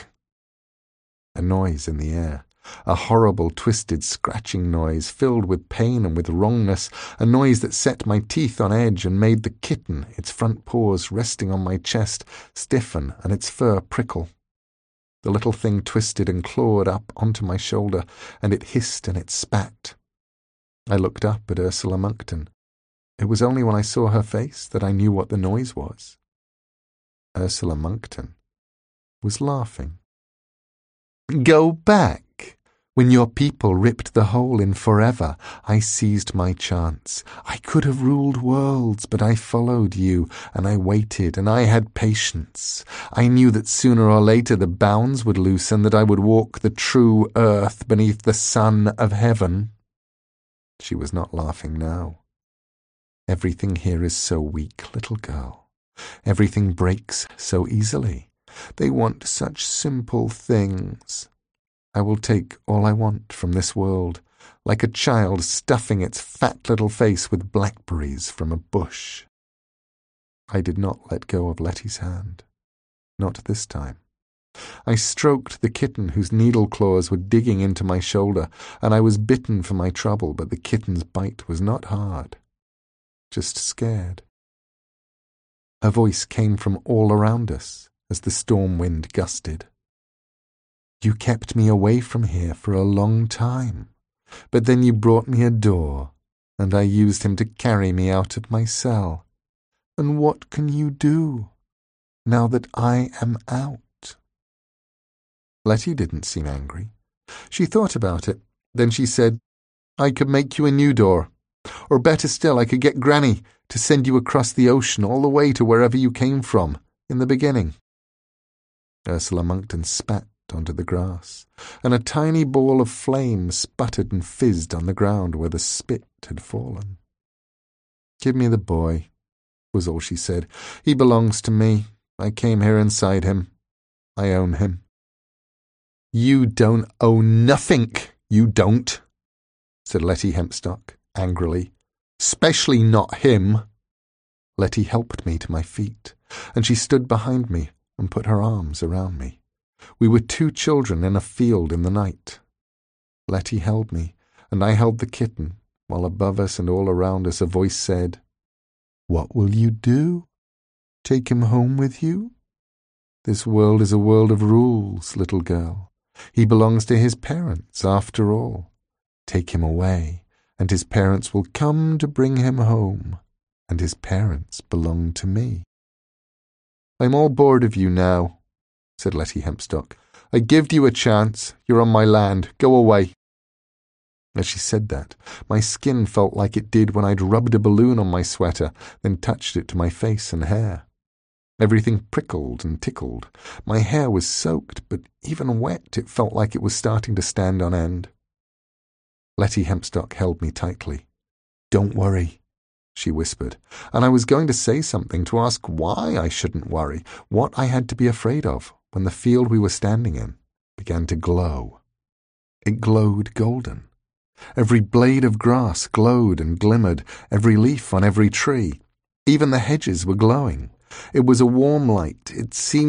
A noise in the air. A horrible, twisted, scratching noise, filled with pain and with wrongness, a noise that set my teeth on edge and made the kitten, its front paws resting on my chest, stiffen and its fur prickle. The little thing twisted and clawed up onto my shoulder, and it hissed and it spat. I looked up at Ursula Monckton. It was only when I saw her face that I knew what the noise was. Ursula Monckton was laughing. "Go back! When your people ripped the hole in forever, I seized my chance. I could have ruled worlds, but I followed you, and I waited, and I had patience. I knew that sooner or later the bounds would loosen, that I would walk the true earth beneath the sun of heaven." She was not laughing now. "Everything here is so weak, little girl. Everything breaks so easily. They want such simple things. I will take all I want from this world, like a child stuffing its fat little face with blackberries from a bush." I did not let go of Letty's hand. Not this time. I stroked the kitten whose needle claws were digging into my shoulder, and I was bitten for my trouble, but the kitten's bite was not hard, just scared. Her voice came from all around us as the storm wind gusted. "You kept me away from here for a long time, but then you brought me a door, and I used him to carry me out of my cell. And what can you do, now that I am out?" Letty didn't seem angry. She thought about it. Then she said, "I could make you a new door. Or better still, I could get Granny to send you across the ocean all the way to wherever you came from, in the beginning." Ursula Monckton spat onto the grass, and a tiny ball of flame sputtered and fizzed on the ground where the spit had fallen. "Give me the boy," was all she said. "He belongs to me. I came here inside him. I own him." "You don't own nothing, you don't," said Letty Hempstock angrily. "'Specially not him." Letty helped me to my feet, and she stood behind me and put her arms around me. We were 2 children in a field in the night. Letty held me, and I held the kitten, while above us and all around us a voice said, "What will you do? Take him home with you? This world is a world of rules, little girl. He belongs to his parents, after all. Take him away, and his parents will come to bring him home, and his parents belong to me." "I'm all bored of you now," said Letty Hempstock. "I gived you a chance. You're on my land. Go away." As she said that, my skin felt like it did when I'd rubbed a balloon on my sweater, then touched it to my face and hair. Everything prickled and tickled. My hair was soaked, but even wet it felt like it was starting to stand on end. Letty Hempstock held me tightly. "Don't worry," she whispered, and I was going to say something, to ask why I shouldn't worry, what I had to be afraid of, when the field we were standing in began to glow. It glowed golden. Every blade of grass glowed and glimmered, every leaf on every tree. Even the hedges were glowing. It was a warm light. It seemed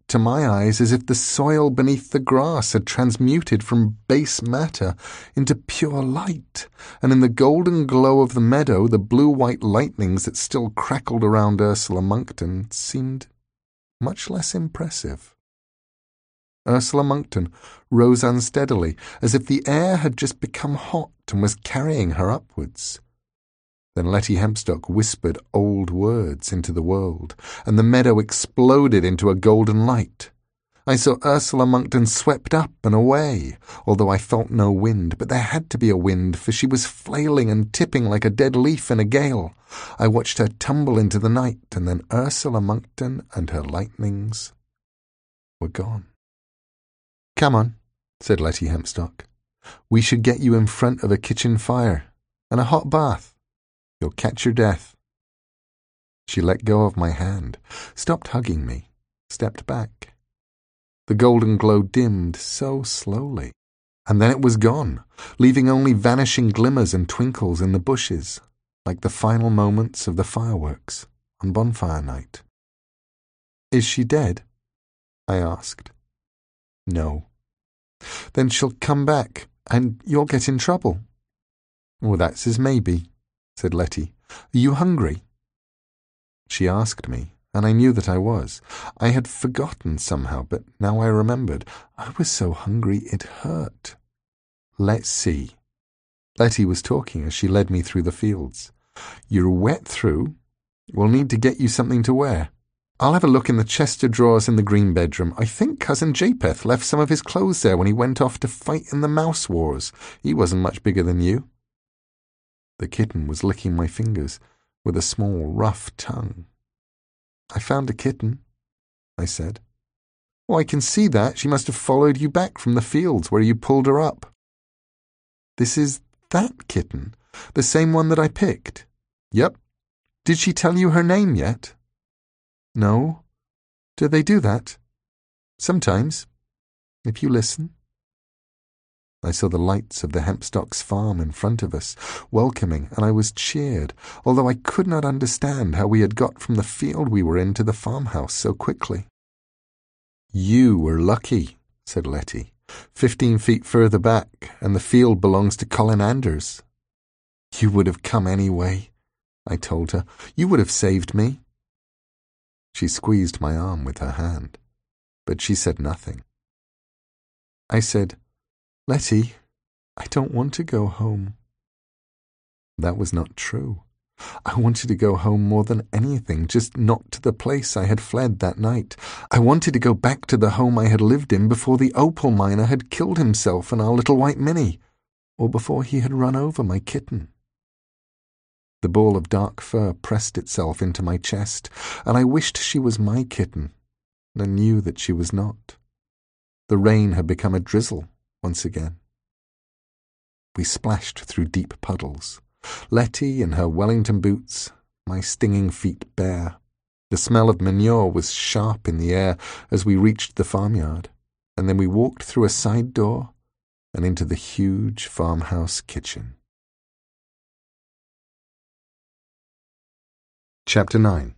to my eyes as if the soil beneath the grass had transmuted from base matter into pure light, and in the golden glow of the meadow the blue-white lightnings that still crackled around Ursula Monckton seemed much less impressive. Ursula Monckton rose unsteadily, as if the air had just become hot and was carrying her upwards. Then Letty Hempstock whispered old words into the world, and the meadow exploded into a golden light. I saw Ursula Monckton swept up and away, although I felt no wind, but there had to be a wind, for she was flailing and tipping like a dead leaf in a gale. I watched her tumble into the night, and then Ursula Monckton and her lightnings were gone. "Come on," said Letty Hempstock. "We should get you in front of a kitchen fire, and a hot bath. You'll catch your death." She let go of my hand, stopped hugging me, stepped back. The golden glow dimmed so slowly, and then it was gone, leaving only vanishing glimmers and twinkles in the bushes, like the final moments of the fireworks on bonfire night. "Is she dead?" I asked. "No." "Then she'll come back, and you'll get in trouble." "Well, that's as maybe," said Letty. "Are you hungry?" She asked me, and I knew that I was. I had forgotten somehow, but now I remembered. I was so hungry it hurt. "Let's see." Letty was talking as she led me through the fields. "You're wet through. We'll need to get you something to wear. I'll have a look in the chest of drawers in the green bedroom. I think Cousin Japheth left some of his clothes there when he went off to fight in the mouse wars. He wasn't much bigger than you." The kitten was licking my fingers with a small, rough tongue. "I found a kitten," I said. "Oh, I can see that. She must have followed you back from the fields where you pulled her up." "This is that kitten, the same one that I picked?" "Yep." "Did she tell you her name yet?" "No. Do they do that?" "Sometimes, if you listen." I saw the lights of the Hempstocks' farm in front of us, welcoming, and I was cheered, although I could not understand how we had got from the field we were in to the farmhouse so quickly. "You were lucky," said Letty. 15 feet further back, and the field belongs to Colin Anders." "You would have come anyway," I told her. "You would have saved me." She squeezed my arm with her hand, but she said nothing. I said, "Letty, I don't want to go home." That was not true. I wanted to go home more than anything, just not to the place I had fled that night. I wanted to go back to the home I had lived in before the opal miner had killed himself and our little white Minnie, or before he had run over my kitten. The ball of dark fur pressed itself into my chest, and I wished she was my kitten, and knew that she was not. The rain had become a drizzle once again. We splashed through deep puddles. Letty in her Wellington boots, my stinging feet bare. The smell of manure was sharp in the air as we reached the farmyard, and then we walked through a side door and into the huge farmhouse kitchen. Chapter 9.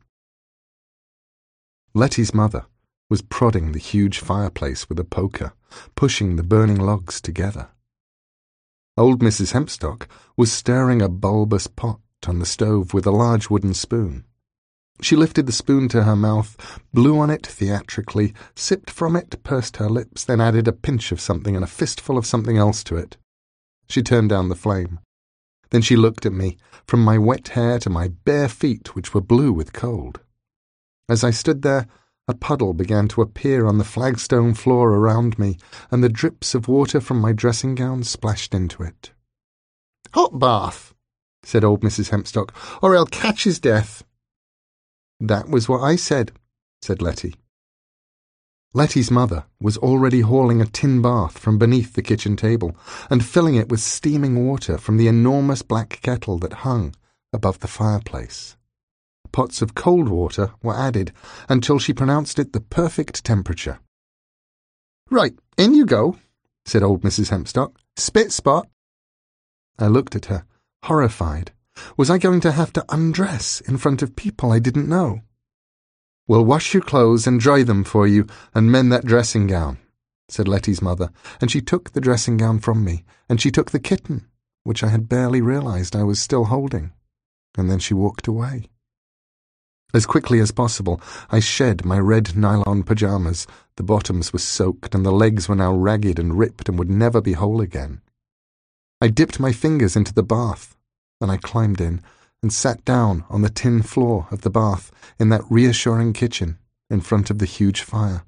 Letty's mother was prodding the huge fireplace with a poker, pushing the burning logs together. Old Mrs. Hempstock was stirring a bulbous pot on the stove with a large wooden spoon. She lifted the spoon to her mouth, blew on it theatrically, sipped from it, pursed her lips, then added a pinch of something and a fistful of something else to it. She turned down the flame. Then she looked at me, from my wet hair to my bare feet, which were blue with cold. As I stood there, a puddle began to appear on the flagstone floor around me, and the drips of water from my dressing gown splashed into it. "Hot bath," said old Mrs. Hempstock, "or I'll catch his death." "That was what I said," said Letty. Letty's mother was already hauling a tin bath from beneath the kitchen table and filling it with steaming water from the enormous black kettle that hung above the fireplace. Pots of cold water were added until she pronounced it the perfect temperature. "Right, in you go," said old Mrs. Hempstock. "Spit spot." I looked at her, horrified. Was I going to have to undress in front of people I didn't know? "We'll wash your clothes and dry them for you and mend that dressing gown," said Letty's mother, and she took the dressing gown from me, and she took the kitten, which I had barely realized I was still holding, and then she walked away. As quickly as possible, I shed my red nylon pajamas. The bottoms were soaked, and the legs were now ragged and ripped and would never be whole again. I dipped my fingers into the bath, then I climbed in and sat down on the tin floor of the bath in that reassuring kitchen in front of the huge fire.